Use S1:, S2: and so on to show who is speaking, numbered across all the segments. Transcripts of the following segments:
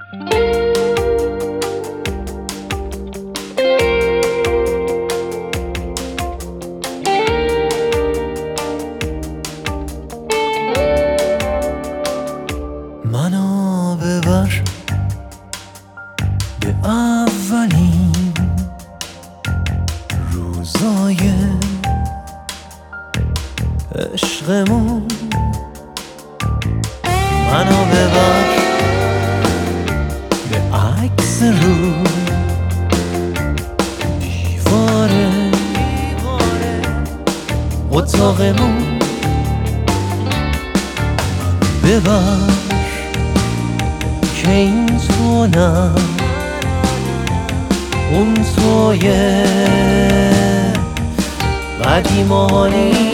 S1: منو ببر به اولین روزای عشقمون، منو ببر به عکس رو دیوار اتاقمون، ببر که این تو نه اون توی قدیما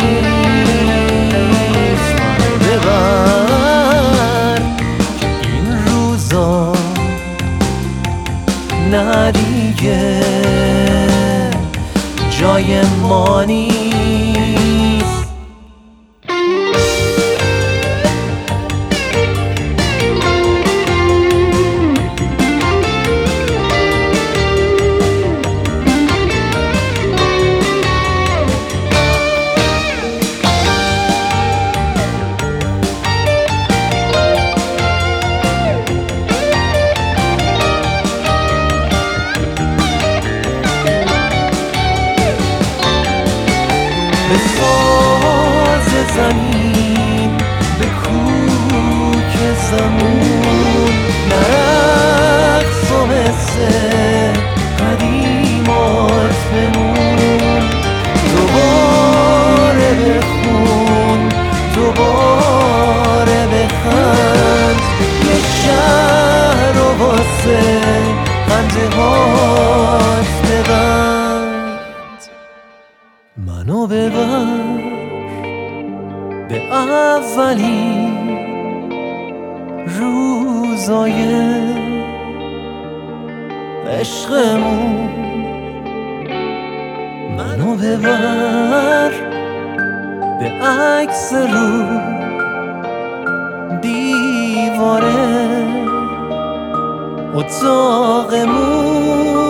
S1: نیست. منو ببر که این روزا نه دیگه جای ما نیست. به ساز زمین، به کوک زمون، نرقص و مثل قدیمات بمون. دوباره بخون، دوباره بخند، یه شهر رو واسه خنده هات ببند. منو ببر به اولین روزای عشقمون، منو ببر به عکس رو دیوار اتاقمون.